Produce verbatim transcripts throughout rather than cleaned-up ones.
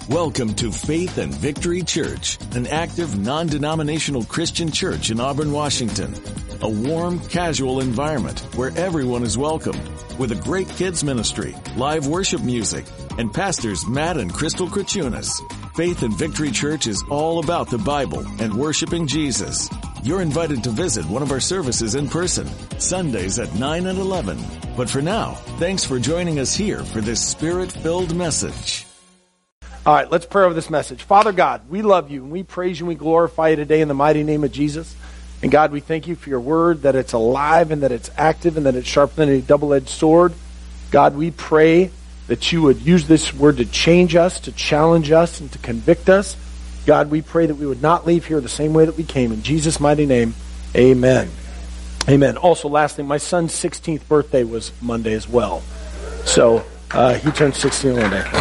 Welcome to Faith and Victory Church, an active, non-denominational Christian church in Auburn, Washington. A warm, casual environment where everyone is welcomed, with a great kids ministry, live worship music, and pastors Matt and Crystal Krachunas. Faith and Victory Church is all about the Bible and worshiping Jesus. You're invited to visit one of our services in person, Sundays at nine and eleven. But for now, thanks for joining us here for this Spirit-filled message. All right, let's pray over this message. Father God, we love you, and we praise you, and we glorify you today in the mighty name of Jesus. And God, we thank you for your word, that it's alive, and that it's active, and that it's sharper than a double-edged sword. God, we pray that you would use this word to change us, to challenge us, and to convict us. God, we pray that we would not leave here the same way that we came. In Jesus' mighty name, amen. Amen. Also, last thing, my son's sixteenth birthday was Monday as well. So, uh, he turned sixteen one day.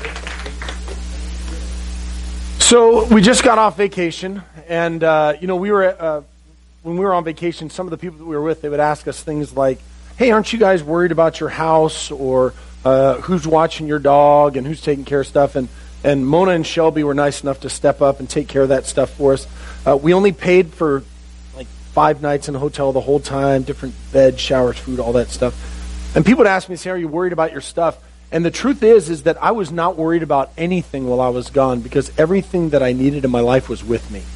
So we just got off vacation, and uh, you know, we were uh, when we were on vacation, some of the people that we were with, they would ask us things like, "Hey, aren't you guys worried about your house, or uh, who's watching your dog, and who's taking care of stuff?" And and Mona and Shelby were nice enough to step up and take care of that stuff for us. Uh, we only paid for like five nights in a hotel the whole time, different beds, showers, food, all that stuff. And people would ask me, "Say, are you worried about your stuff?" And the truth is, is that I was not worried about anything while I was gone, because everything that I needed in my life was with me.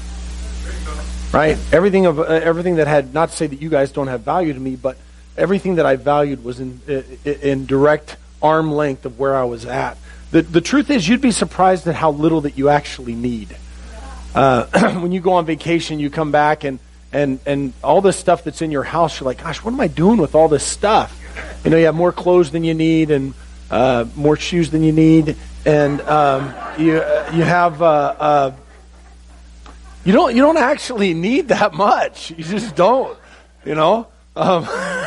Right? Everything of uh, everything that had, not to say that you guys don't have value to me, but everything that I valued was in in direct arm length of where I was at. The the truth is, you'd be surprised at how little that you actually need. Uh, when you go on vacation, you come back and and and all this stuff that's in your house, you're like, gosh, what am I doing with all this stuff? You know, you have more clothes than you need, and uh, more shoes than you need, and um, you uh, you have uh, uh, you don't you don't actually need that much. You just don't. You know, um,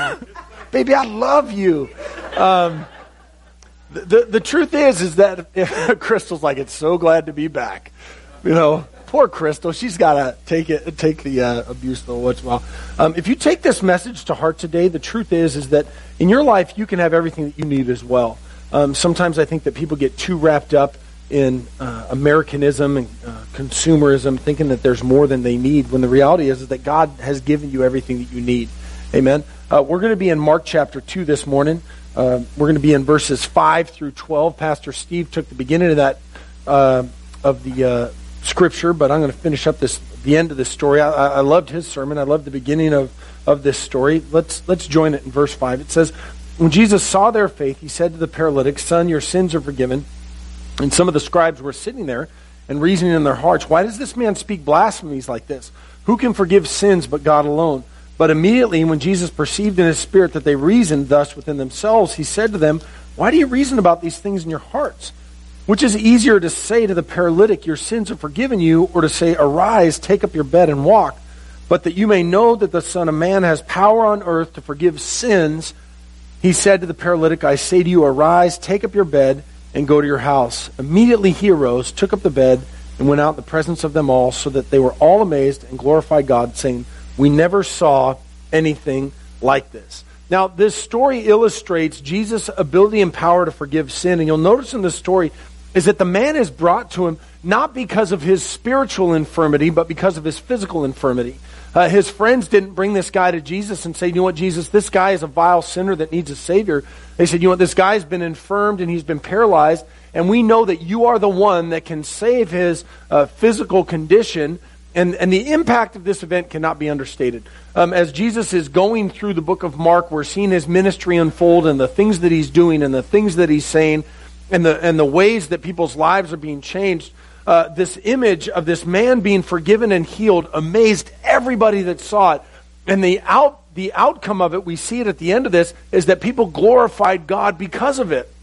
baby, I love you. Um, the, the the truth is is that if, Crystal's like, it's so glad to be back. You know. Poor Crystal, she's got to take it, take the uh, abuse though once in a while. Um, if you take this message to heart today, the truth is, is that in your life you can have everything that you need as well. Um, sometimes I think that people get too wrapped up in uh, Americanism and uh, consumerism, thinking that there's more than they need, when the reality is, is that God has given you everything that you need. Amen. Uh, we're going to be in Mark chapter two this morning. Uh, we're going to be in verses five through twelve. Pastor Steve took the beginning of that uh, of the. Uh, Scripture, but I'm going to finish up this the end of this story. I, I loved his sermon. I loved the beginning of, of this story. Let's let's join it in verse five. It says, when Jesus saw their faith, he said to the paralytic, "Son, your sins are forgiven." And some of the scribes were sitting there and reasoning in their hearts, "Why does this man speak blasphemies like this? Who can forgive sins but God alone?" But immediately when Jesus perceived in his spirit that they reasoned thus within themselves, he said to them, "Why do you reason about these things in your hearts? Which is easier, to say to the paralytic, 'Your sins are forgiven you,' or to say, 'Arise, take up your bed and walk'? But that you may know that the Son of Man has power on earth to forgive sins," he said to the paralytic, "I say to you, arise, take up your bed, and go to your house." Immediately he arose, took up the bed, and went out in the presence of them all, so that they were all amazed and glorified God, saying, "We never saw anything like this." Now, this story illustrates Jesus' ability and power to forgive sin. And you'll notice in this story is that the man is brought to him not because of his spiritual infirmity, but because of his physical infirmity. Uh, his friends didn't bring this guy to Jesus and say, "You know what, Jesus, this guy is a vile sinner that needs a Savior." They said, "You know what, this guy's been infirmed and he's been paralyzed, and we know that you are the one that can save his uh, physical condition." And, and the impact of this event cannot be understated. Um, as Jesus is going through the book of Mark, we're seeing his ministry unfold, and the things that he's doing and the things that he's saying, and the and the ways that people's lives are being changed. Uh, this image of this man being forgiven and healed amazed everybody that saw it. And the out the outcome of it, we see it at the end of this, is that people glorified God because of it.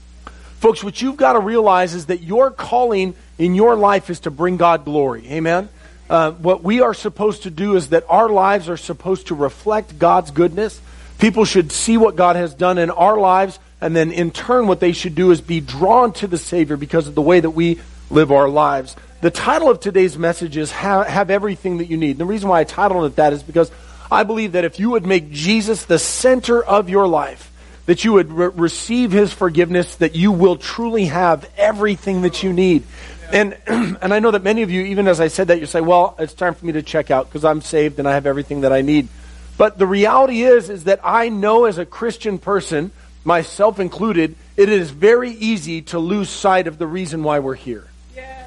Folks, what you've got to realize is that your calling in your life is to bring God glory. Amen? Uh, what we are supposed to do is that our lives are supposed to reflect God's goodness. People should see what God has done in our lives, and then in turn what they should do is be drawn to the Savior because of the way that we live our lives. The title of today's message is Have, have Everything That You Need. And the reason why I titled it that is because I believe that if you would make Jesus the center of your life, that you would re- receive his forgiveness, that you will truly have everything that you need. And and I know that many of you, even as I said that, you say, well, it's time for me to check out because I'm saved and I have everything that I need. But the reality is, is that I know as a Christian person, myself included, it is very easy to lose sight of the reason why we're here. Yeah.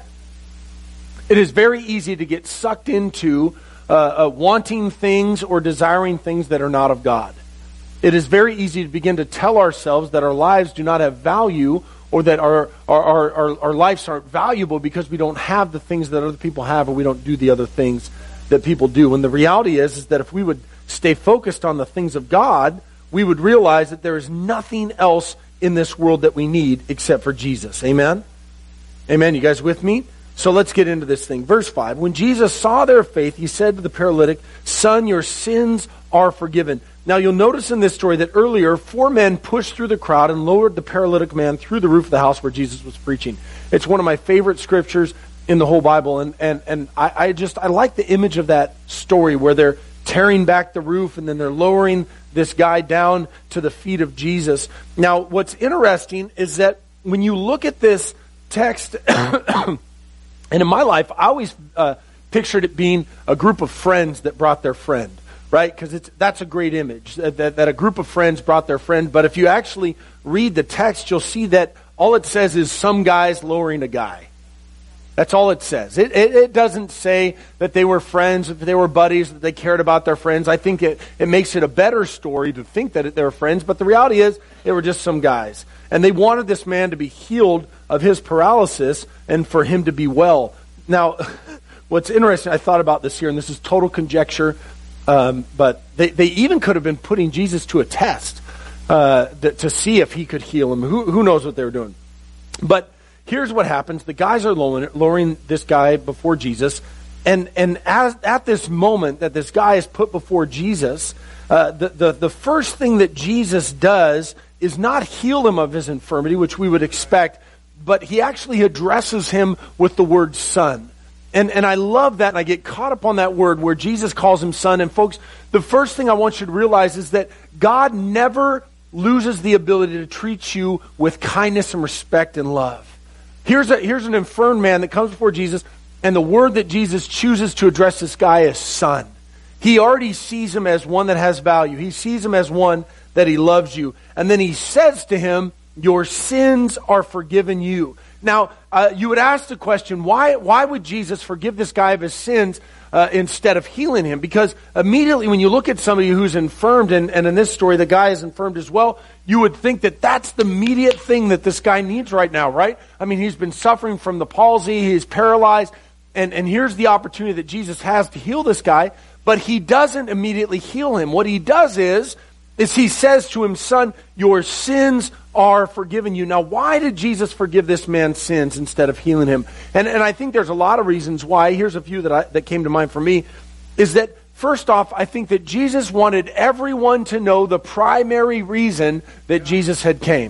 It is very easy to get sucked into uh, uh, wanting things or desiring things that are not of God. It is very easy to begin to tell ourselves that our lives do not have value, or that our, our, our, our, our lives aren't valuable because we don't have the things that other people have, or we don't do the other things that people do. And the reality is, is that if we would stay focused on the things of God, we would realize that there is nothing else in this world that we need except for Jesus. Amen? Amen. You guys with me? So let's get into this thing. Verse five, when Jesus saw their faith, he said to the paralytic, "Son, your sins are forgiven." Now you'll notice in this story that earlier, four men pushed through the crowd and lowered the paralytic man through the roof of the house where Jesus was preaching. It's one of my favorite scriptures in the whole Bible. And, and, and I, I just, I like the image of that story where they're tearing back the roof and then they're lowering this guy down to the feet of Jesus. Now, what's interesting is that when you look at this text, and in my life, I always uh, pictured it being a group of friends that brought their friend, right? Because it's that's a great image, that, that, that a group of friends brought their friend. But if you actually read the text, you'll see that all it says is some guys lowering a guy. That's all it says. It, it, it doesn't say that they were friends, that they were buddies, that they cared about their friends. I think it, it makes it a better story to think that they were friends, but the reality is they were just some guys. And they wanted this man to be healed of his paralysis and for him to be well. Now, what's interesting, I thought about this here, and this is total conjecture, um, but they, they even could have been putting Jesus to a test uh, that, to see if he could heal him. Who, who knows what they were doing? But here's what happens. The guys are lowering, lowering this guy before Jesus. And and as, at this moment that this guy is put before Jesus, uh, the, the, the first thing that Jesus does is not heal him of his infirmity, which we would expect, but he actually addresses him with the word son. And, and I love that, and I get caught up on that word where Jesus calls him son. And folks, the first thing I want you to realize is that God never loses the ability to treat you with kindness and respect and love. Here's a, here's an infirm man that comes before Jesus, and the word that Jesus chooses to address this guy is son. He already sees him as one that has value. He sees him as one that he loves you. And then he says to him, "Your sins are forgiven you." Now, uh, you would ask the question, why, why would Jesus forgive this guy of his sins uh, instead of healing him? Because immediately when you look at somebody who's infirmed, and, and in this story the guy is infirmed as well, you would think that that's the immediate thing that this guy needs right now, right? I mean, he's been suffering from the palsy, he's paralyzed, and, and here's the opportunity that Jesus has to heal this guy, but he doesn't immediately heal him. What he does is, is he says to him, "Son, your sins are forgiven you." Now, why did Jesus forgive this man's sins instead of healing him? And, and I think there's a lot of reasons why. Here's a few that I, that came to mind for me, is that first off, I think that Jesus wanted everyone to know the primary reason that Jesus had came.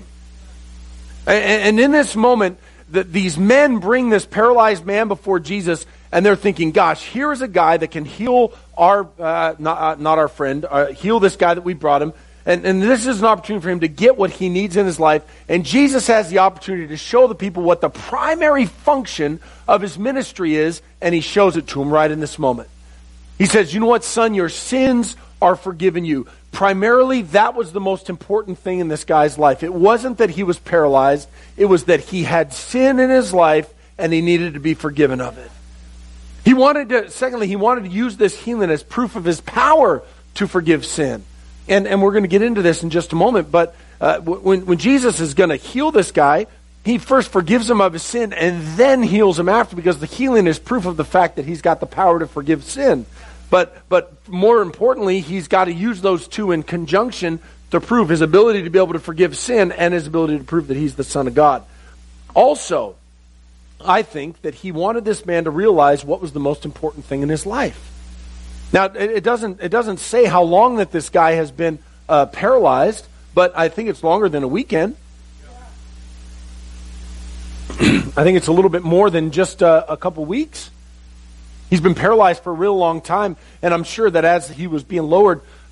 And, and in this moment, the, these men bring this paralyzed man before Jesus, and they're thinking, gosh, here is a guy that can heal our, uh, not, uh, not our friend, uh, heal this guy that we brought him. And, and this is an opportunity for him to get what he needs in his life. And Jesus has the opportunity to show the people what the primary function of his ministry is, and he shows it to them right in this moment. He says, "You know what, son? Your sins are forgiven you." Primarily, that was the most important thing in this guy's life. It wasn't that he was paralyzed. It was that he had sin in his life, and he needed to be forgiven of it. He wanted to, secondly, he wanted to use this healing as proof of his power to forgive sin. And, and we're going to get into this in just a moment, but uh, when, when Jesus is going to heal this guy, he first forgives him of his sin and then heals him after, because the healing is proof of the fact that he's got the power to forgive sin. But but more importantly, he's got to use those two in conjunction to prove his ability to be able to forgive sin and his ability to prove that he's the Son of God. Also, I think that he wanted this man to realize what was the most important thing in his life. Now, it, it doesn't it doesn't say how long that this guy has been uh, paralyzed, but I think it's longer than a weekend. I think it's a little bit more than just uh, a couple weeks. He's been paralyzed for a real long time, and I'm sure that as he was being lowered, uh,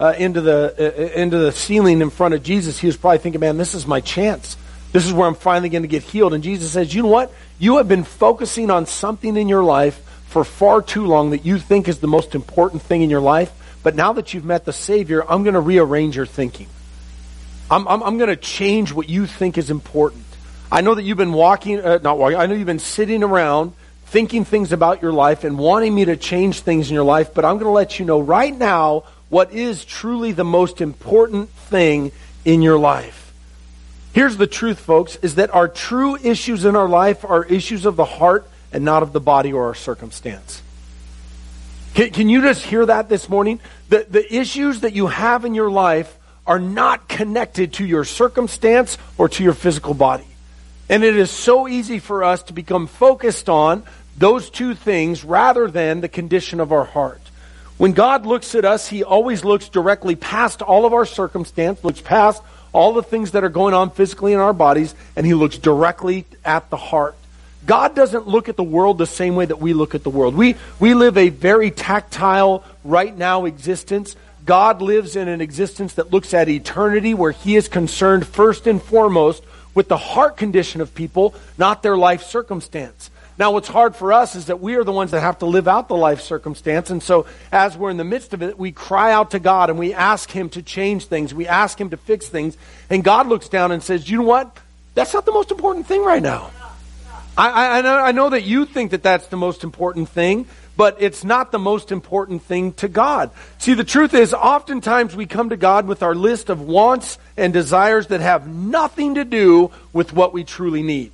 uh, into the uh, into the ceiling in front of Jesus, he was probably thinking, man, this is my chance. This is where I'm finally going to get healed. And Jesus says, you know what? You have been focusing on something in your life for far too long that you think is the most important thing in your life. But now that you've met the Savior, I'm going to rearrange your thinking. I'm, I'm, I'm going to change what you think is important. I know that you've been walking, uh, not walking, I know you've been sitting around thinking things about your life and wanting me to change things in your life, but I'm going to let you know right now what is truly the most important thing in your life. Here's the truth, folks, is that our true issues in our life are issues of the heart and not of the body or our circumstance. Can, can you just hear that this morning? The, the issues that you have in your life are not connected to your circumstance or to your physical body. And it is so easy for us to become focused on those two things rather than the condition of our heart. When God looks at us, He always looks directly past all of our circumstance, looks past all the things that are going on physically in our bodies, and He looks directly at the heart. God doesn't look at the world the same way that we look at the world. We, we live a very tactile, right now existence. God lives in an existence that looks at eternity, where He is concerned first and foremost with the heart condition of people, not their life circumstance. Now, what's hard for us is that we are the ones that have to live out the life circumstance. And so as we're in the midst of it, we cry out to God and we ask Him to change things. We ask Him to fix things. And God looks down and says, you know what? That's not the most important thing right now. I, I, I, know, I know that you think that that's the most important thing, but it's not the most important thing to God. See, the truth is, oftentimes we come to God with our list of wants and desires that have nothing to do with what we truly need.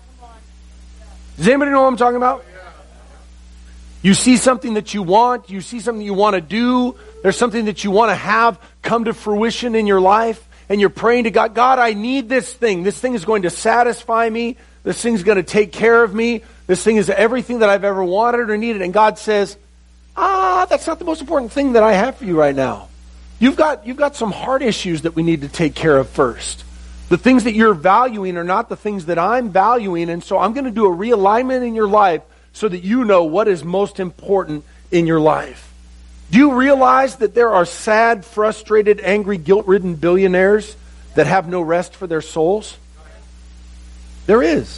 Does anybody know what I'm talking about? You see something that you want, you see something you want to do, there's something that you want to have come to fruition in your life, and you're praying to God, God, I need this thing. This thing is going to satisfy me. This thing's going to take care of me. This thing is everything that I've ever wanted or needed. And God says, ah, that's not the most important thing that I have for you right now. You've got, you've got some heart issues that we need to take care of first. The things that you're valuing are not the things that I'm valuing, and so I'm going to do a realignment in your life so that you know what is most important in your life. Do you realize that there are sad, frustrated, angry, guilt-ridden billionaires that have no rest for their souls? There is.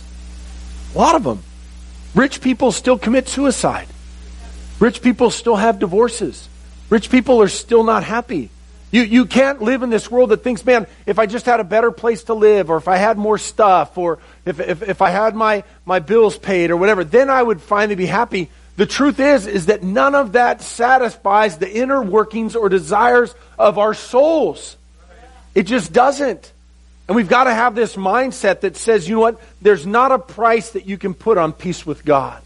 A lot of them. Rich people still commit suicide. Rich people still have divorces. Rich people are still not happy. You you can't live in this world that thinks, man, if I just had a better place to live, or if I had more stuff, or if if, if I had my, my bills paid or whatever, then I would finally be happy. The truth is, is that none of that satisfies the inner workings or desires of our souls. It just doesn't. And we've got to have this mindset that says, you know what, there's not a price that you can put on peace with God.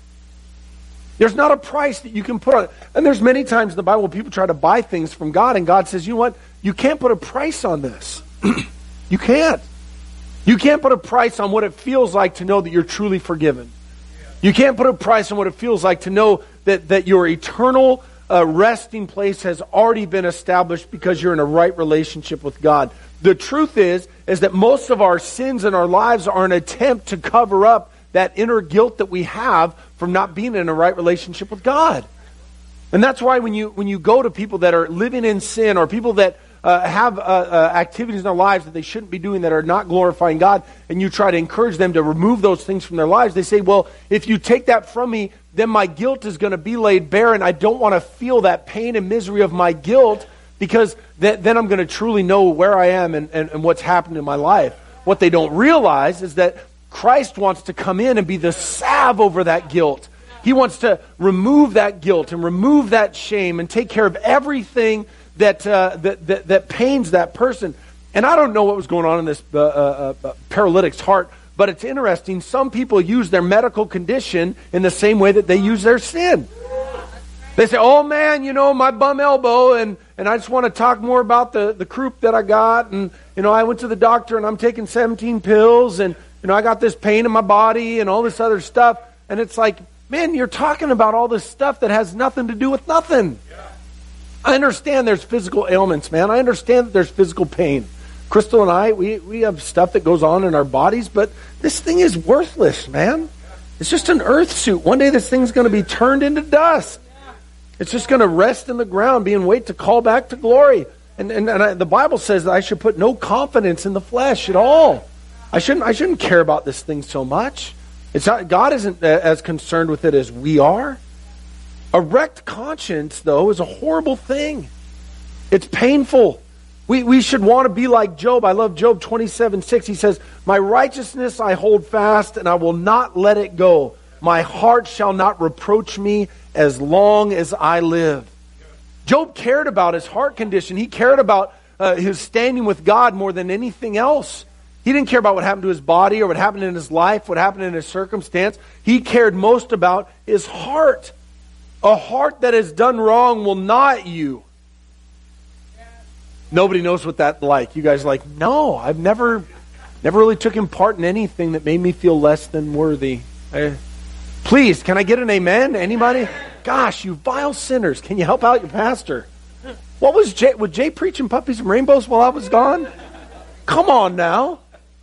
There's not a price that you can put on it. And there's many times in the Bible people try to buy things from God, and God says, you know what? You can't put a price on this. You can't. You can't put a price on what it feels like to know that you're truly forgiven. You can't put a price on what it feels like to know that, that your eternal uh, resting place has already been established because you're in a right relationship with God. The truth is, is that most of our sins in our lives are an attempt to cover up that inner guilt that we have from not being in a right relationship with God. And that's why when you when you go to people that are living in sin, or people that uh, have uh, uh, activities in their lives that they shouldn't be doing that are not glorifying God, and you try to encourage them to remove those things from their lives, they say, well, if you take that from me, then my guilt is going to be laid bare, and I don't want to feel that pain and misery of my guilt, because th- then I'm going to truly know where I am and, and, and what's happened in my life. What they don't realize is that Christ wants to come in and be the salve over that guilt. He wants to remove that guilt and remove that shame and take care of everything that uh, that, that that pains that person. And I don't know what was going on in this uh, uh, uh, paralytic's heart, but it's interesting. Some people use their medical condition in the same way that they use their sin. They say, oh man, you know, my bum elbow, and, and I just want to talk more about the, the croup that I got, and you know, I went to the doctor and I'm taking seventeen pills, and you know, I got this pain in my body and all this other stuff. And it's like, man, you're talking about all this stuff that has nothing to do with nothing. Yeah. I understand there's physical ailments, man. I understand that there's physical pain. Crystal and I, we, we have stuff that goes on in our bodies, but this thing is worthless, man. It's just an earth suit. One day this thing's going to be turned into dust. It's just going to rest in the ground, being wait to call back to glory. And, and, and I, the Bible says that I should put no confidence in the flesh at all. I shouldn't, I shouldn't care about this thing so much. It's not, God isn't as concerned with it as we are. A wrecked conscience, though, is a horrible thing. It's painful. We, we should want to be like Job. I love Job twenty-seven six. He says, my righteousness I hold fast, and I will not let it go. My heart shall not reproach me as long as I live. Job cared about his heart condition. He cared about uh, his standing with God more than anything else. He didn't care about what happened to his body or what happened in his life, what happened in his circumstance. He cared most about his heart. A heart that has done wrong will not you. Nobody knows what that's like. You guys are like, no, I've never never really taken part in anything that made me feel less than worthy. I, please, can I get an amen? Anybody? Gosh, you vile sinners. Can you help out your pastor? What was Jay, was Jay preaching puppies and rainbows while I was gone? Come on now.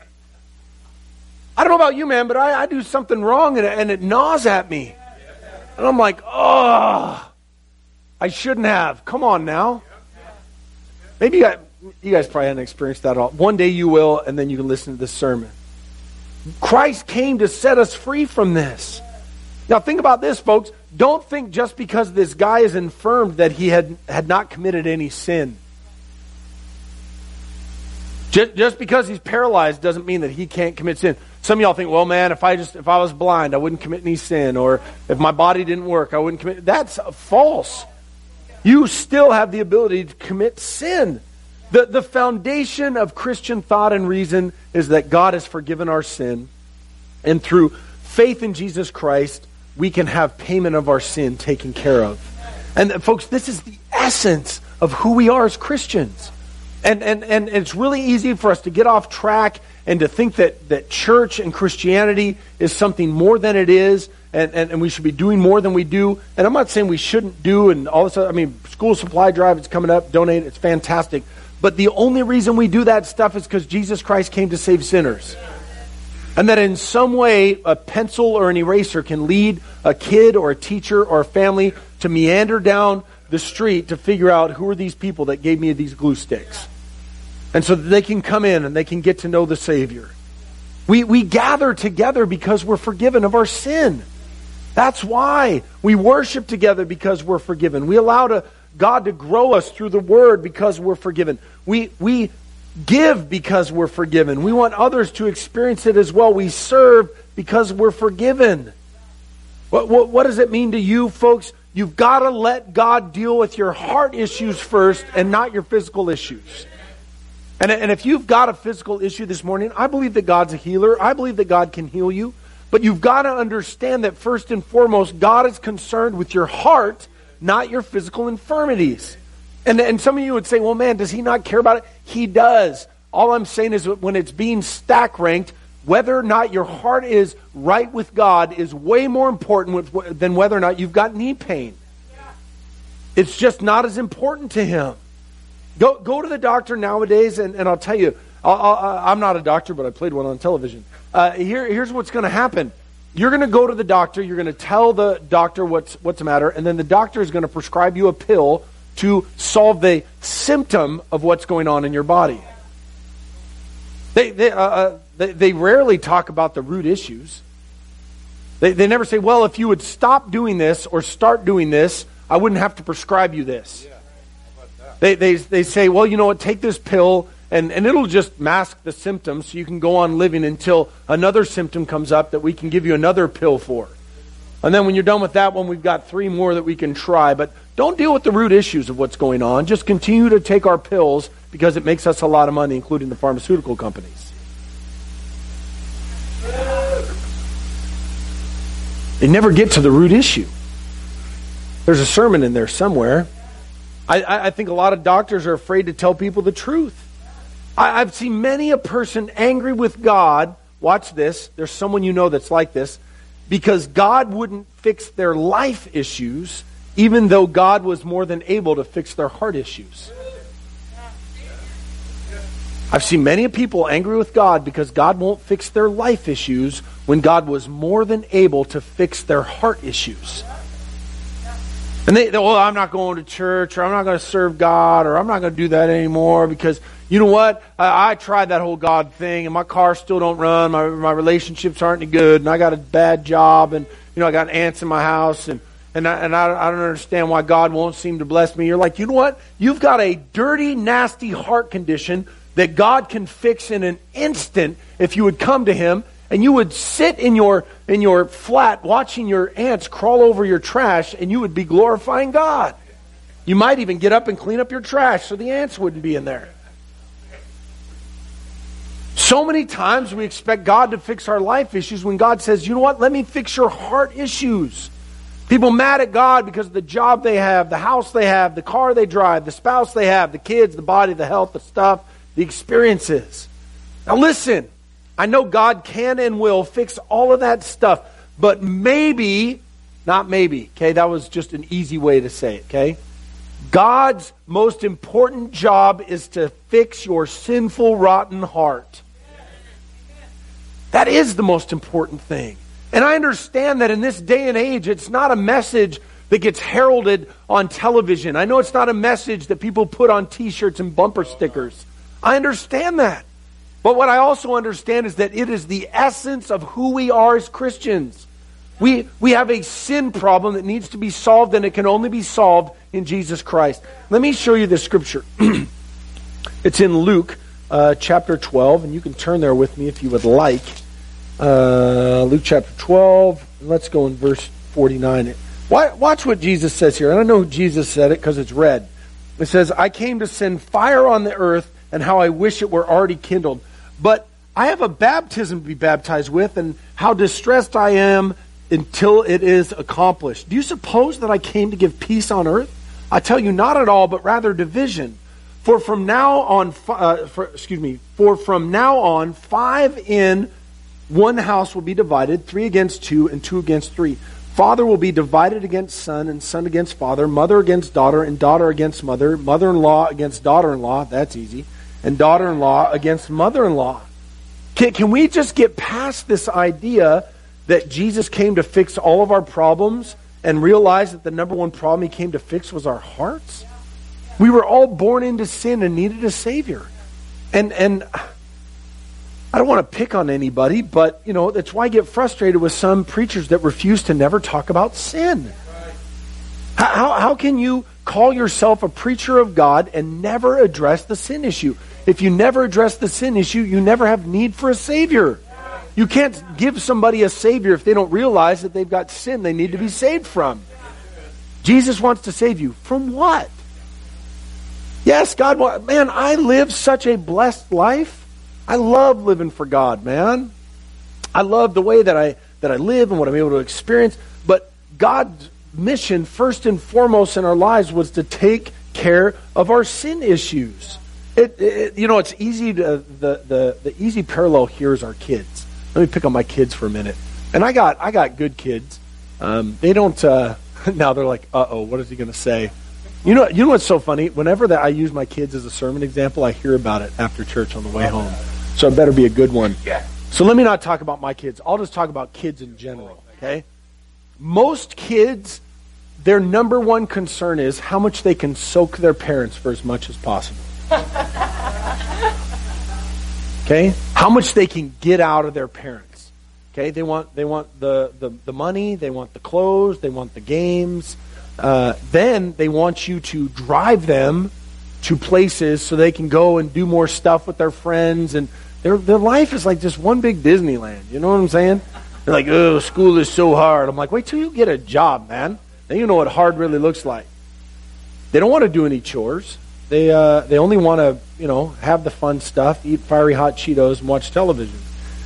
I don't know about you, man, but I, I do something wrong and, and it gnaws at me. And I'm like, oh, I shouldn't have. Come on now. Maybe you guys, you guys probably haven't experienced that at all. One day you will, and then you can listen to this sermon. Christ came to set us free from this. Now think about this, folks. Don't think just because this guy is infirmed that he had, had not committed any sin. Just, just because he's paralyzed doesn't mean that he can't commit sin. Some of y'all think, well, man, if I just if I was blind, I wouldn't commit any sin. Or if my body didn't work, I wouldn't commit. That's false. You still have the ability to commit sin. The, the foundation of Christian thought and reason is that God has forgiven our sin. And through faith in Jesus Christ, we can have payment of our sin taken care of. And uh, folks, this is the essence of who we are as Christians. And, and, and it's really easy for us to get off track and to think that, that church and Christianity is something more than it is, and, and, and we should be doing more than we do. And I'm not saying we shouldn't do, and all this other, I mean, school supply drive, it's coming up, donate, it's fantastic. But the only reason we do that stuff is because Jesus Christ came to save sinners. And that in some way, a pencil or an eraser can lead a kid or a teacher or a family to meander down the street to figure out who are these people that gave me these glue sticks. And so that they can come in and they can get to know the Savior. We, we gather together because we're forgiven of our sin. That's why we worship together, because we're forgiven. We allow to, God to grow us through the Word because we're forgiven. We, we give because we're forgiven. We want others to experience it as well. We serve because we're forgiven. What, what, what does it mean to you, folks? You've got to let God deal with your heart issues first and not your physical issues. And, and if you've got a physical issue this morning, I believe that God's a healer. I believe that God can heal you. But you've got to understand that first and foremost, God is concerned with your heart, not your physical infirmities. And, and some of you would say, well, man, does he not care about it? He does. All I'm saying is that when it's being stack ranked, whether or not your heart is right with God is way more important with, than whether or not you've got knee pain. It's just not as important to him. Go go to the doctor nowadays, and, and I'll tell you, I'll, I'll, I'm not a doctor, but I played one on television. Uh, here, here's what's going to happen. You're going to go to the doctor, you're going to tell the doctor what's what's the matter, and then the doctor is going to prescribe you a pill to solve the symptom of what's going on in your body. They they, uh, uh, they, they rarely talk about the root issues. They, they never say, well, if you would stop doing this or start doing this, I wouldn't have to prescribe you this. Yeah. They, they they say, well, you know what, take this pill and, and it'll just mask the symptoms so you can go on living until another symptom comes up that we can give you another pill for. And then when you're done with that one, we've got three more that we can try. But don't deal with the root issues of what's going on. Just continue to take our pills because it makes us a lot of money, including the pharmaceutical companies. They never get to the root issue. There's a sermon in there somewhere. I, I think a lot of doctors are afraid to tell people the truth. I, I've seen many a person angry with God. Watch this. There's someone you know that's like this. Because God wouldn't fix their life issues, even though God was more than able to fix their heart issues. I've seen many people angry with God because God won't fix their life issues when God was more than able to fix their heart issues. And they, they, well, I'm not going to church, or I'm not going to serve God, or I'm not going to do that anymore because, you know what, I, I tried that whole God thing, and my car still don't run, my my relationships aren't any good, and I got a bad job, and, you know, I got ants in my house, and and I, and I, I don't understand why God won't seem to bless me. You're like, you know what, you've got a dirty, nasty heart condition that God can fix in an instant if you would come to Him. And you would sit in your in your flat watching your ants crawl over your trash, and you would be glorifying God. You might even get up and clean up your trash so the ants wouldn't be in there. So many times we expect God to fix our life issues when God says, you know what, let me fix your heart issues. People mad at God because of the job they have, the house they have, the car they drive, the spouse they have, the kids, the body, the health, the stuff, the experiences. Now listen. I know God can and will fix all of that stuff, but maybe, not maybe, okay, that was just an easy way to say it, okay? God's most important job is to fix your sinful, rotten heart. That is the most important thing. And I understand that in this day and age, it's not a message that gets heralded on television. I know it's not a message that people put on t-shirts and bumper stickers. I understand that. But what I also understand is that it is the essence of who we are as Christians. We we have a sin problem that needs to be solved, and it can only be solved in Jesus Christ. Let me show you this scripture. It's in Luke uh, chapter twelve, and you can turn there with me if you would like. Uh, Luke chapter twelve, let's go in verse forty-nine. Watch what Jesus says here. And I know Jesus said it because it's red. It says, I came to send fire on the earth, and how I wish it were already kindled. But I have a baptism to be baptized with, and how distressed I am until it is accomplished. Do you suppose that I came to give peace on earth? I tell you, not at all, but rather division. For from now on, uh, for, excuse me, for from now on, five in one house will be divided, three against two, and two against three. Father will be divided against son, and son against father, mother against daughter, and daughter against mother, mother-in-law against daughter-in-law, that's easy, and daughter-in-law against mother-in-law. Can, can we just get past this idea that Jesus came to fix all of our problems and realize that the number one problem He came to fix was our hearts? We were all born into sin and needed a Savior. And and I don't want to pick on anybody, but you know that's why I get frustrated with some preachers that refuse to never talk about sin. How, how, how can you call yourself a preacher of God and never address the sin issue? If you never address the sin issue, you never have need for a Savior. You can't give somebody a Savior if they don't realize that they've got sin they need to be saved from. Jesus wants to save you. From what? Yes, God wants... Man, I live such a blessed life. I love living for God, man. I love the way that I that I live and what I'm able to experience. But God's mission, first and foremost in our lives, was to take care of our sin issues. It, it, you know, it's easy to the, the the easy parallel here is our kids. Let me pick on my kids for a minute. And I got I got good kids. Um, they don't. Uh, now they're like, uh oh, what is he going to say? You know, you know what's so funny? Whenever that I use my kids as a sermon example, I hear about it after church on the way home. So it better be a good one. So let me not talk about my kids. I'll just talk about kids in general. Okay. Most kids, their number one concern is how much they can soak their parents for as much as possible. Okay? How much they can get out of their parents. Okay? They want they want the, the, the money, they want the clothes, they want the games. Uh, then they want you to drive them to places so they can go and do more stuff with their friends, and their their life is like just one big Disneyland. You know what I'm saying? They're like, oh, school is so hard. I'm like, wait till you get a job, man. Then you know what hard really looks like. They don't want to do any chores. They uh, they only want to, you know, have the fun stuff, eat fiery hot Cheetos, and watch television.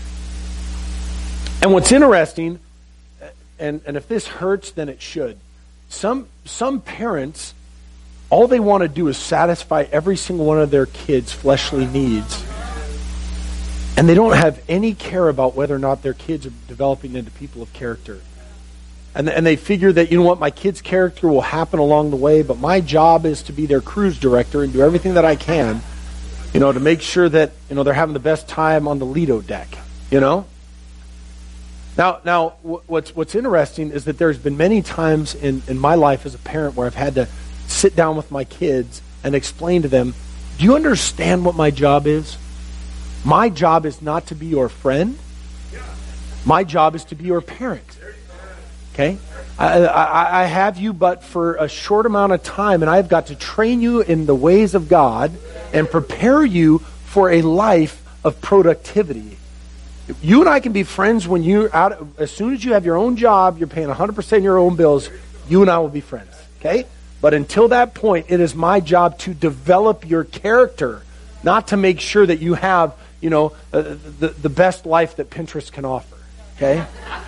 And what's interesting, and, and if this hurts, then it should. Some some parents, all they want to do is satisfy every single one of their kids' fleshly needs. And they don't have any care about whether or not their kids are developing into people of character. And, and they figure that, you know what, my kid's character will happen along the way, but my job is to be their cruise director and do everything that I can, you know, to make sure that, you know, they're having the best time on the Lido deck, you know? Now, now, what's what's interesting is that there's been many times in, in my life as a parent where I've had to sit down with my kids and explain to them, do you understand what my job is? My job is not to be your friend. My job is to be your parent. Okay? I, I, I have you but for a short amount of time, and I've got to train you in the ways of God and prepare you for a life of productivity. You and I can be friends when you're out. As soon as you have your own job, you're paying one hundred percent your own bills, you and I will be friends. Okay? But until that point, it is my job to develop your character, not to make sure that you have, you know, uh, the, the best life that Pinterest can offer. Okay?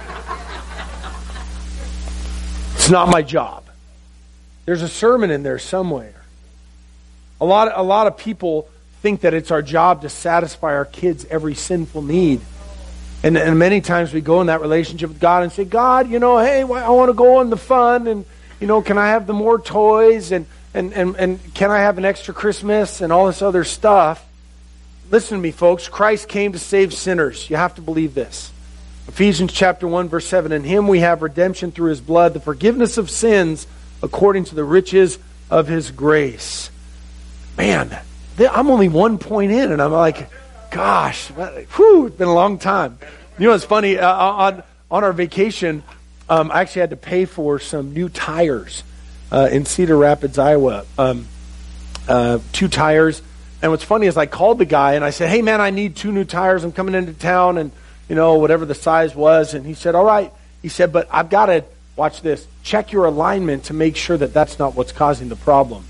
It's not my job. There's a sermon in there somewhere. A lot, a lot of people think that it's our job to satisfy our kids' every sinful need. And, and many times we go in that relationship with God and say, God, you know, hey, I want to go on the fun, and, you know, can I have the more toys, and, and, and, and can I have an extra Christmas, and all this other stuff. Listen to me, folks. Christ came to save sinners. You have to believe this. Ephesians chapter one, verse seven, in him we have redemption through his blood, the forgiveness of sins according to the riches of his grace. Man, I'm only one point in, and I'm like, gosh, whew, it's been a long time. You know, it's funny, uh, on, on our vacation, um, I actually had to pay for some new tires uh, in Cedar Rapids, Iowa. Um, uh, two tires. And what's funny is I called the guy and I said, hey man, I need two new tires. I'm coming into town, and, you know, whatever the size was. And he said, all right. He said, but I've got to, watch this, check your alignment to make sure that that's not what's causing the problem.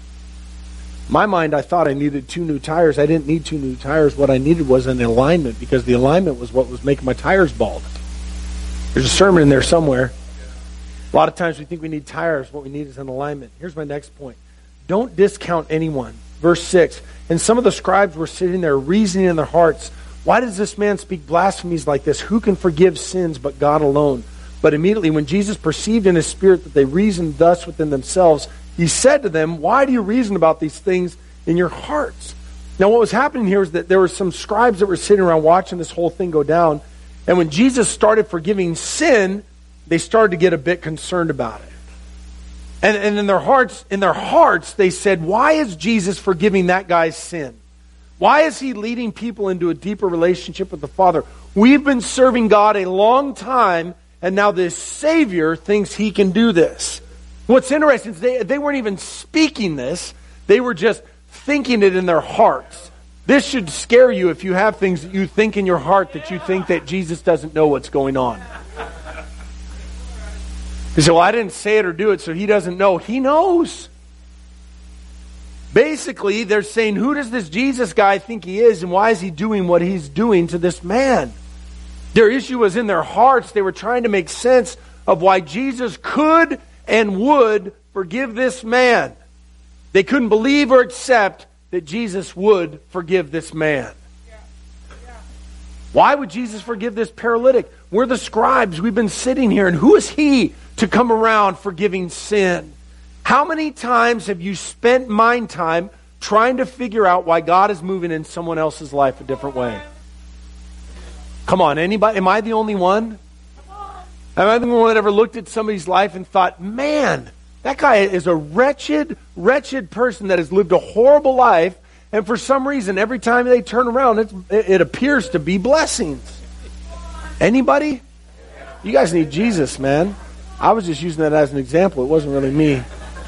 In my mind, I thought I needed two new tires. I didn't need two new tires. What I needed was an alignment, because the alignment was what was making my tires bald. There's a sermon in there somewhere. A lot of times we think we need tires. What we need is an alignment. Here's my next point. Don't discount anyone. Verse six, and some of the scribes were sitting there reasoning in their hearts, why does this man speak blasphemies like this? Who can forgive sins but God alone? But immediately when Jesus perceived in his spirit that they reasoned thus within themselves, he said to them, why do you reason about these things in your hearts? Now what was happening here is that there were some scribes that were sitting around watching this whole thing go down. And when Jesus started forgiving sin, they started to get a bit concerned about it. And, and in their hearts, in their hearts, they said, why is Jesus forgiving that guy's sin? Why is he leading people into a deeper relationship with the Father? We've been serving God a long time, and now this Savior thinks he can do this. What's interesting is they, they weren't even speaking this. They were just thinking it in their hearts. This should scare you if you have things that you think in your heart that you think that Jesus doesn't know what's going on. You say, well, I didn't say it or do it, so he doesn't know. He knows. Basically, they're saying, who does this Jesus guy think he is, and why is he doing what he's doing to this man? Their issue was in their hearts. They were trying to make sense of why Jesus could and would forgive this man. They couldn't believe or accept that Jesus would forgive this man. Why would Jesus forgive this paralytic? We're the scribes. We've been sitting here, and who is he to come around forgiving sin? How many times have you spent mind time trying to figure out why God is moving in someone else's life a different way? Come on, anybody? Am I the only one? Am I the only one that ever looked at somebody's life and thought, man, that guy is a wretched, wretched person that has lived a horrible life, and for some reason, every time they turn around, it's, it appears to be blessings. Anybody? You guys need Jesus, man. I was just using that as an example. It wasn't really me.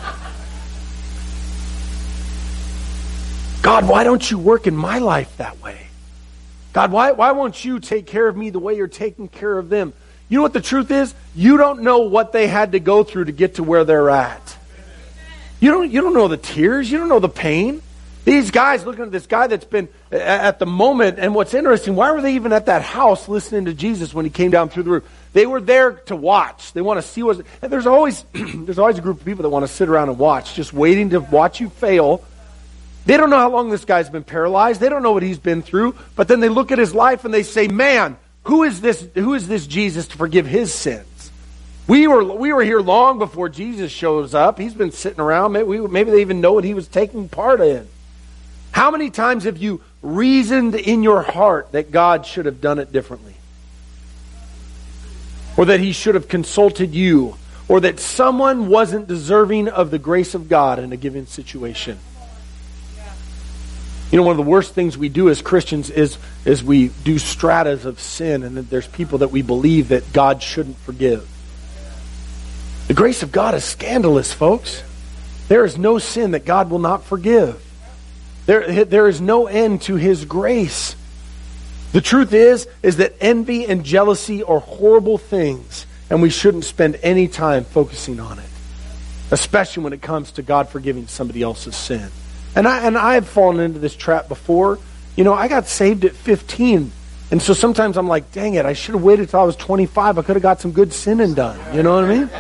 God, why don't you work in my life that way? God, why, why won't you take care of me the way you're taking care of them? You know what the truth is? You don't know what they had to go through to get to where they're at. You don't, you don't know the tears. You don't know the pain. These guys looking at this guy that's been at the moment, and what's interesting, why were they even at that house listening to Jesus when he came down through the roof? They were there to watch. They want to see what. And there's always there's always a group of people that want to sit around and watch, just waiting to watch you fail. They don't know how long this guy's been paralyzed. They don't know what he's been through. But then they look at his life and they say, "Man, who is this? Who is this Jesus to forgive his sins?" We were we were here long before Jesus shows up. He's been sitting around. Maybe, maybe they even know what he was taking part in. How many times have you reasoned in your heart that God should have done it differently? or that he should have consulted you, or that someone wasn't deserving of the grace of God in a given situation. You know, one of the worst things we do as Christians is, is we do stratas of sin, and that there's people that we believe that God shouldn't forgive. The grace of God is scandalous, folks. There is no sin that God will not forgive. There, there is no end to his grace. The truth is, is that envy and jealousy are horrible things, and we shouldn't spend any time focusing on it, especially when it comes to God forgiving somebody else's sin. And I and I've fallen into this trap before. You know, I got saved at fifteen, and so sometimes I'm like, dang it, I should have waited till I was twenty-five. I could have got some good sinning done. You know what I mean?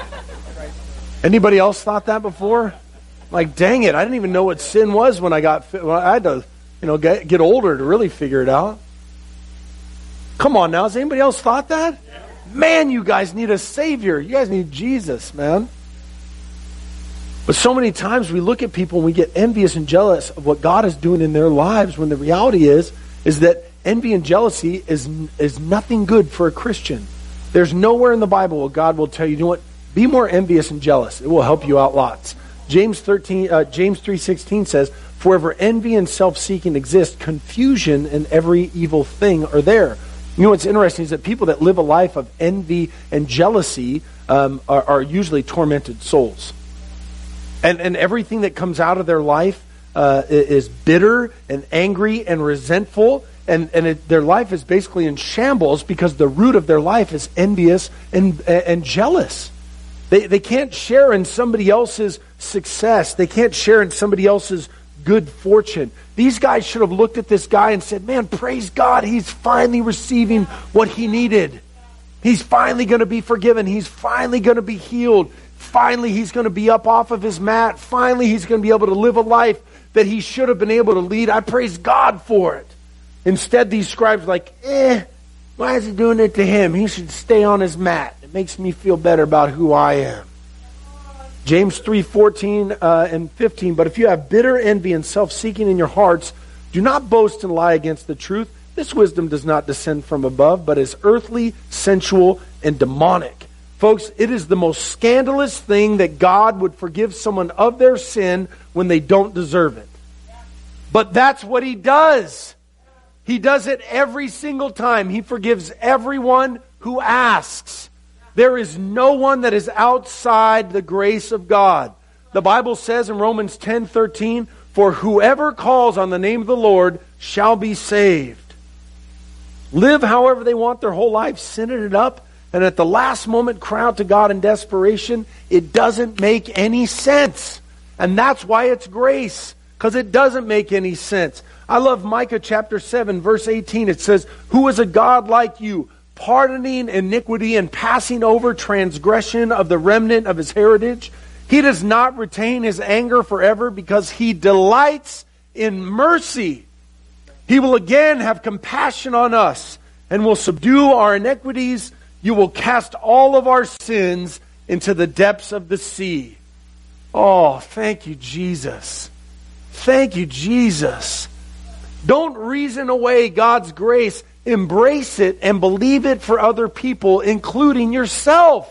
Anybody else thought that before? Like, dang it, I didn't even know what sin was when I got. Well, I had to, you know, get, get older to really figure it out. Come on now, has anybody else thought that? Man, you guys need a Savior. You guys need Jesus, man. But so many times we look at people and we get envious and jealous of what God is doing in their lives, when the reality is, is that envy and jealousy is, is nothing good for a Christian. There's nowhere in the Bible where God will tell you, you know what, be more envious and jealous. It will help you out lots. James thirteen, uh, James three sixteen says, for wherever envy and self-seeking exist, confusion and every evil thing are there. You know what's interesting is that people that live a life of envy and jealousy um, are, are usually tormented souls. And, and everything that comes out of their life uh, is bitter and angry and resentful. And, and it, their life is basically in shambles because the root of their life is envious and, and jealous. They, they can't share in somebody else's success. They can't share in somebody else's good fortune. These guys should have looked at this guy and said, man, praise God, he's finally receiving what he needed. He's finally going to be forgiven. He's finally going to be healed. Finally, he's going to be up off of his mat. Finally, he's going to be able to live a life that he should have been able to lead. I praise God for it. Instead, these scribes are like, eh, why is he doing it to him? He should stay on his mat. It makes me feel better about who I am. James three fourteen uh, and fifteen, but if you have bitter envy and self-seeking in your hearts, do not boast and lie against the truth. This wisdom does not descend from above, but is earthly, sensual, and demonic. Folks, it is the most scandalous thing that God would forgive someone of their sin when they don't deserve it. But that's what he does. He does it every single time. He forgives everyone who asks. There is no one that is outside the grace of God. The Bible says in Romans ten thirteen, for whoever calls on the name of the Lord shall be saved. Live however they want their whole life, sinning it up, and at the last moment cry out to God in desperation. It doesn't make any sense. And that's why it's grace, because it doesn't make any sense. I love Micah chapter seven, verse eighteen. It says, who is a God like you, pardoning iniquity and passing over transgression of the remnant of his heritage? He does not retain his anger forever because he delights in mercy. He will again have compassion on us and will subdue our iniquities. You will cast all of our sins into the depths of the sea. Oh, thank you, Jesus. Thank you, Jesus. Don't reason away God's grace. Embrace it and believe it for other people, including yourself.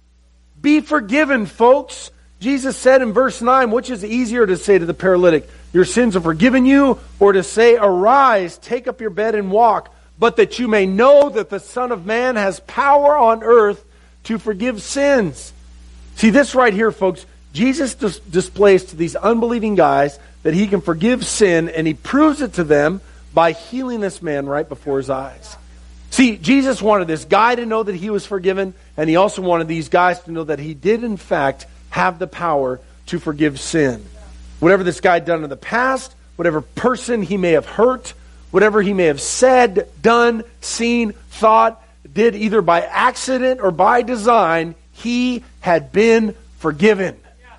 Be forgiven, folks. Jesus said in verse nine, which is easier to say to the paralytic, your sins are forgiven you, or to say, arise, take up your bed and walk, but that you may know that the Son of Man has power on earth to forgive sins. See, this right here, folks, Jesus dis- displays to these unbelieving guys that he can forgive sin, and he proves it to them by healing this man right before his eyes. See, Jesus wanted this guy to know that he was forgiven, and he also wanted these guys to know that he did, in fact, have the power to forgive sin. Whatever this guy had done in the past, whatever person he may have hurt, whatever he may have said, done, seen, thought, did either by accident or by design, he had been forgiven.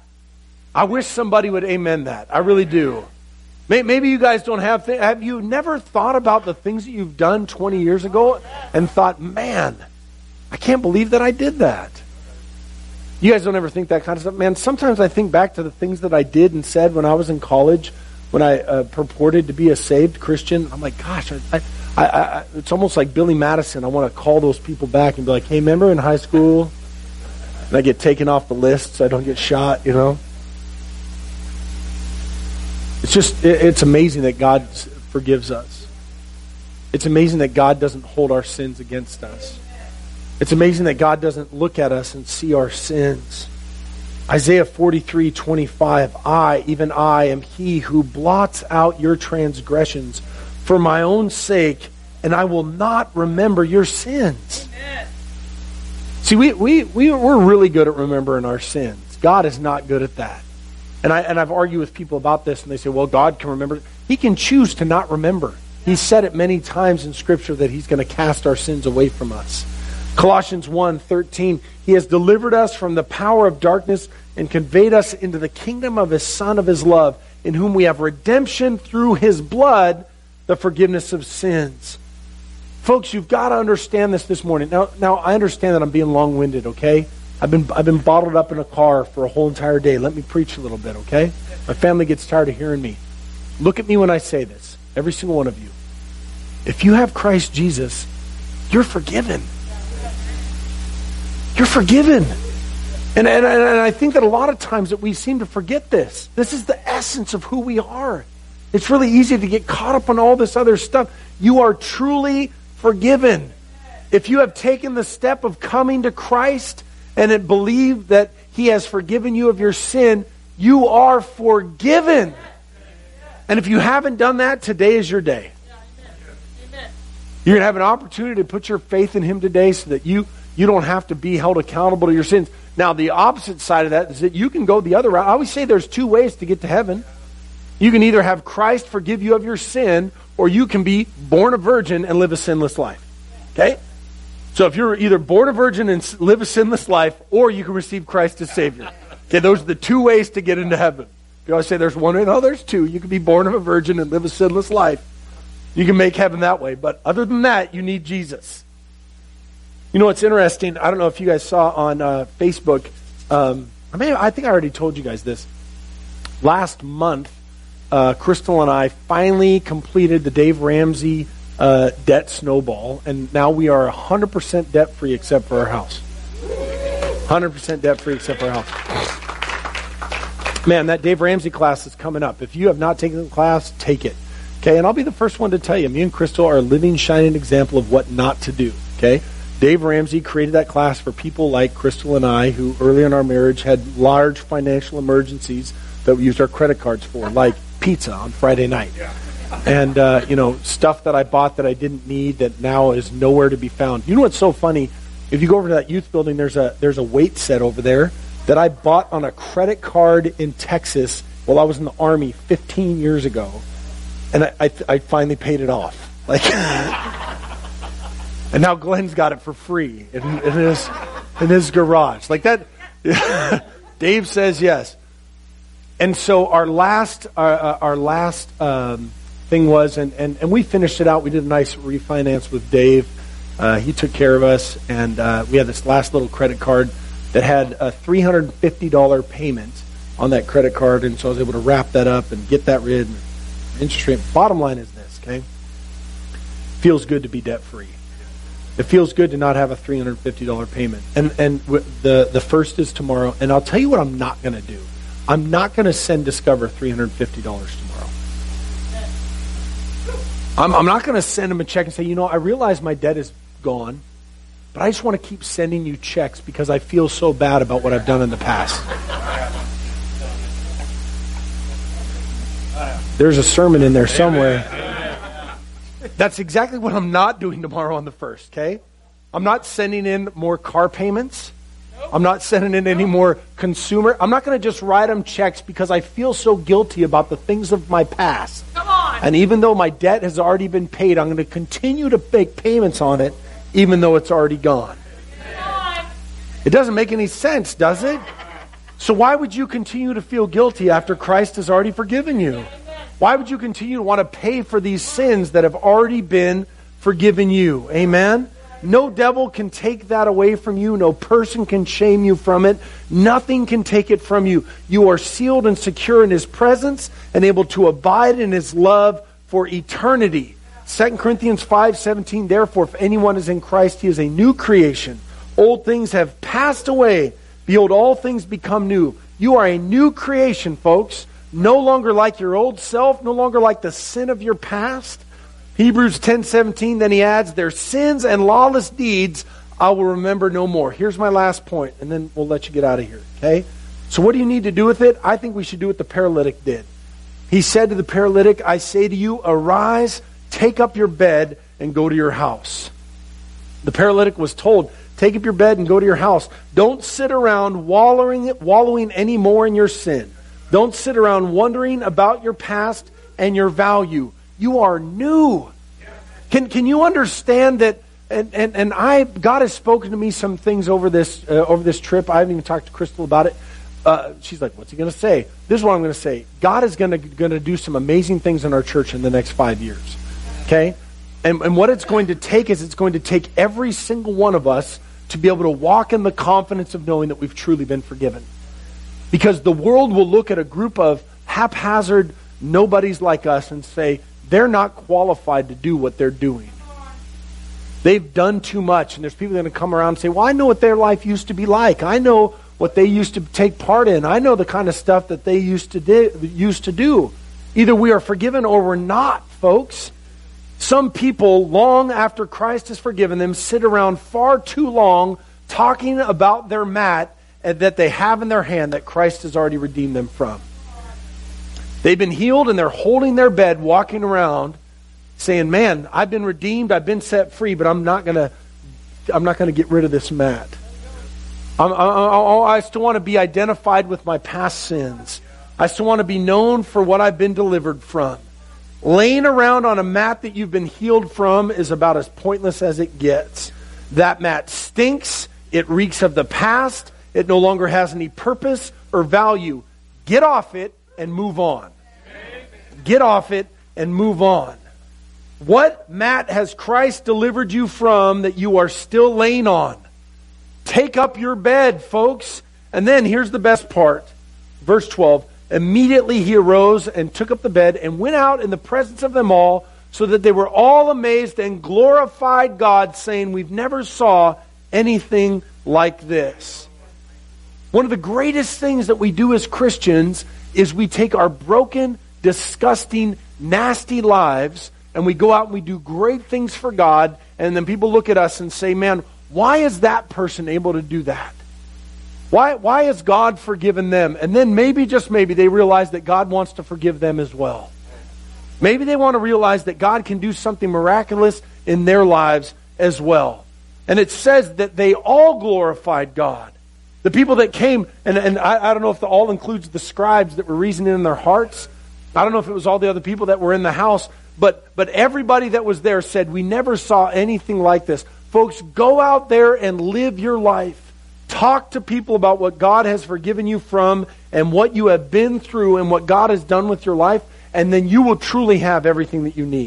I wish somebody would amen that. I really do. Maybe you guys don't have... Th- have you never thought about the things that you've done twenty years ago and thought, man, I can't believe that I did that? You guys don't ever think that kind of stuff? Man, sometimes I think back to the things that I did and said when I was in college, when I uh, purported to be a saved Christian. I'm like, gosh, I, I, I, I, it's almost like Billy Madison. I want to call those people back and be like, hey, remember in high school? And I get taken off the list so I don't get shot, you know? It's just, it, it's amazing that God forgives us. It's amazing that God doesn't hold our sins against us. It's amazing that God doesn't look at us and see our sins. Isaiah forty-three twenty-five, I, even I, am he who blots out your transgressions for my own sake, and I will not remember your sins. Amen. See, we, we, we, we're really good at remembering our sins. God is not good at that. And, I, and I've argued with people about this, and they say, well, God can remember. He can choose to not remember. He said it many times in Scripture that he's going to cast our sins away from us. Colossians one thirteen, he has delivered us from the power of darkness and conveyed us into the kingdom of his Son of his love, in whom we have redemption through his blood, the forgiveness of sins. Folks, you've got to understand this this morning. Now, now I understand that I'm being long-winded, okay? I've been I've been bottled up in a car for a whole entire day. Let me preach a little bit, okay? My family gets tired of hearing me. Look at me when I say this, every single one of you. If you have Christ Jesus, you're forgiven. You're forgiven. And, and, and I think that a lot of times that we seem to forget this. This is the essence of who we are. It's really easy to get caught up on all this other stuff. You are truly forgiven. If you have taken the step of coming to Christ and it believe that he has forgiven you of your sin, you are forgiven. And if you haven't done that, today is your day. You're going to have an opportunity to put your faith in him today so that you, you don't have to be held accountable to your sins. Now, the opposite side of that is that you can go the other route. I always say there's two ways to get to heaven. You can either have Christ forgive you of your sin, or you can be born a virgin and live a sinless life. Okay? So if you're either born a virgin and live a sinless life, or you can receive Christ as Savior. Okay, those are the two ways to get into heaven. You always say there's one way. No, there's two. You can be born of a virgin and live a sinless life. You can make heaven that way. But other than that, you need Jesus. You know what's interesting? I don't know if you guys saw on uh, Facebook. Um, I mean, I think I already told you guys this. Last month, uh, Crystal and I finally completed the Dave Ramsey uh, debt snowball, and now we are one hundred percent debt-free except for our house. one hundred percent debt-free except for our house. Man, that Dave Ramsey class is coming up. If you have not taken the class, take it. Okay, and I'll be the first one to tell you, me and Crystal are a living, shining example of what not to do. Okay? Dave Ramsey created that class for people like Crystal and I, who early in our marriage had large financial emergencies that we used our credit cards for, like pizza on Friday night. And, uh, you know, stuff that I bought that I didn't need that now is nowhere to be found. You know what's so funny? If you go over to that youth building, there's a there's a weight set over there that I bought on a credit card in Texas while I was in the Army fifteen years ago. And I, I, I finally paid it off. Like, and now Glenn's got it for free in, in his in his garage. Like that, Dave says yes. And so our last our, our last um, thing was, and, and, and we finished it out. We did a nice refinance with Dave. Uh, he took care of us, and uh, we had this last little credit card that had a three hundred fifty dollars payment on that credit card, and so I was able to wrap that up and get that rid. Interest rate. Bottom line is this, okay? Feels good to be debt-free. It feels good to not have a three hundred fifty dollars payment. And and w- the, the first is tomorrow. And I'll tell you what I'm not going to do. I'm not going to send Discover three hundred fifty dollars tomorrow. I'm, I'm not going to send them a check and say, you know, I realize my debt is gone, but I just want to keep sending you checks because I feel so bad about what I've done in the past. There's a sermon in there somewhere. That's exactly what I'm not doing tomorrow on the first, okay? I'm not sending in more car payments. I'm not sending in any more consumer. I'm not going to just write them checks because I feel so guilty about the things of my past. Come on. And even though my debt has already been paid, I'm going to continue to make payments on it even though it's already gone. Come on. It doesn't make any sense, does it? So why would you continue to feel guilty after Christ has already forgiven you? Why would you continue to want to pay for these sins that have already been forgiven you? Amen? No devil can take that away from you. No person can shame you from it. Nothing can take it from you. You are sealed and secure in his presence and able to abide in his love for eternity. Second Corinthians five seventeen, therefore, if anyone is in Christ, he is a new creation. Old things have passed away. Behold, all things become new. You are a new creation, folks. No longer like your old self, no longer like the sin of your past. Hebrews ten seventeen, then he adds, their sins and lawless deeds I will remember no more. Here's my last point, and then we'll let you get out of here, okay? So what do you need to do with it? I think we should do what the paralytic did. He said to the paralytic, I say to you, arise, take up your bed, and go to your house. The paralytic was told, take up your bed and go to your house. Don't sit around wallowing, wallowing any more in your sin. Don't sit around wondering about your past and your value. You are new. Can, can you understand that? And, and, and I, God has spoken to me some things over this, uh, over this trip. I haven't even talked to Crystal about it. Uh, she's like, what's he going to say? This is what I'm going to say. God is going to going to do some amazing things in our church in the next five years. Okay? And, and what it's going to take is it's going to take every single one of us to be able to walk in the confidence of knowing that we've truly been forgiven. Because the world will look at a group of haphazard nobodies like us and say, they're not qualified to do what they're doing. They've done too much. And there's people that are going to come around and say, well, I know what their life used to be like. I know what they used to take part in. I know the kind of stuff that they used to do, used to do. Either we are forgiven or we're not, folks. Some people, long after Christ has forgiven them, sit around far too long talking about their mat that they have in their hand that Christ has already redeemed them from. They've been healed and they're holding their bed, walking around, saying, man, I've been redeemed, I've been set free, but I'm not going to I'm not going to get rid of this mat. I'm, I, I, I still want to be identified with my past sins. I still want to be known for what I've been delivered from. Laying around on a mat that you've been healed from is about as pointless as it gets. That mat stinks. It reeks of the past. It no longer has any purpose or value. Get off it and move on. Get off it and move on. What mat has Christ delivered you from that you are still laying on? Take up your bed, folks. And then here's the best part. Verse twelve. Immediately he arose and took up the bed and went out in the presence of them all, so that they were all amazed and glorified God, saying, we've never saw anything like this. One of the greatest things that we do as Christians is we take our broken, disgusting, nasty lives and we go out and we do great things for God, and then people look at us and say, man, why is that person able to do that? Why, why has God forgiven them? And then maybe, just maybe, they realize that God wants to forgive them as well. Maybe they want to realize that God can do something miraculous in their lives as well. And it says that they all glorified God. The people that came, and, and I, I don't know if the all includes the scribes that were reasoning in their hearts. I don't know if it was all the other people that were in the house. But, but everybody that was there said, we never saw anything like this. Folks, go out there and live your life. Talk to people about what God has forgiven you from and what you have been through and what God has done with your life, and then you will truly have everything that you need.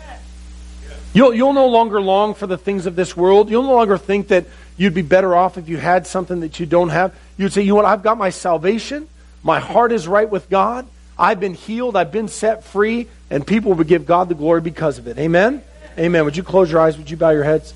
You'll, you'll no longer long for the things of this world. You'll no longer think that you'd be better off if you had something that you don't have. You'd say, you know what, I've got my salvation. My heart is right with God. I've been healed. I've been set free. And people would give God the glory because of it. Amen? Amen. Would you close your eyes? Would you bow your heads?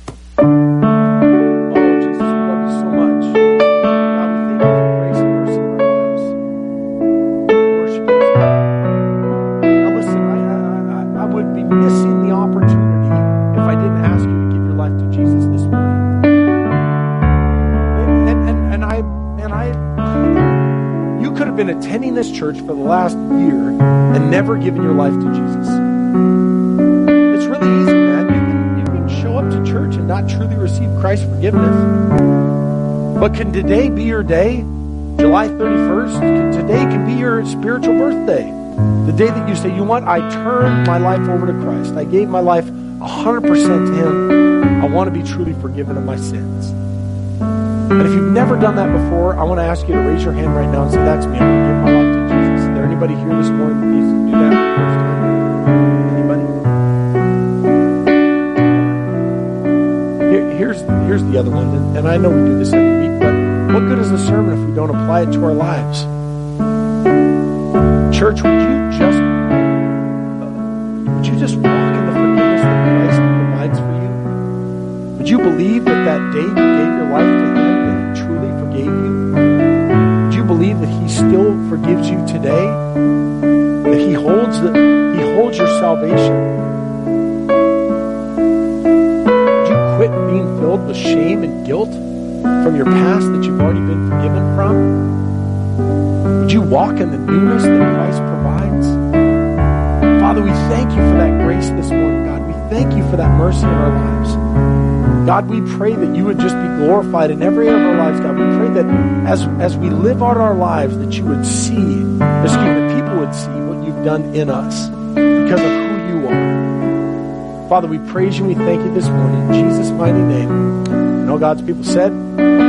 Been attending this church for the last year and never given your life to Jesus. It's really easy, man. You can, you can show up to church and not truly receive Christ's forgiveness. But can today be your day? July thirty-first? Can, today can be your spiritual birthday. The day that you say, you know what? I turned my life over to Christ. I gave my life one hundred percent to Him. I want to be truly forgiven of my sins. And if you've never done that before, I want to ask you to raise your hand right now and say, that's me. I'm going to give my life to Jesus. Is there anybody here this morning that needs to do that for the first time? Anybody? Here, here's, here's the other one. And, and I know we do this every week, but what good is a sermon if we don't apply it to our lives? Church, would you just, uh, would you just walk in the forgiveness Would you believe that that day you gave your life to him, that he truly forgave you? Would you believe that he still forgives you today? That he holds the, he holds your salvation? Would you quit being filled with shame and guilt from your past that you've already been forgiven from? Would you walk in the newness that Christ provides? Father, we thank you for that grace this morning, God. We thank you for that mercy in our lives. God, we pray that you would just be glorified in every area of our lives, God. We pray that as, as we live out our lives, that you would see, excuse me, that people would see what you've done in us because of who you are. Father, we praise you and we thank you this morning in Jesus' mighty name. And all God's people said,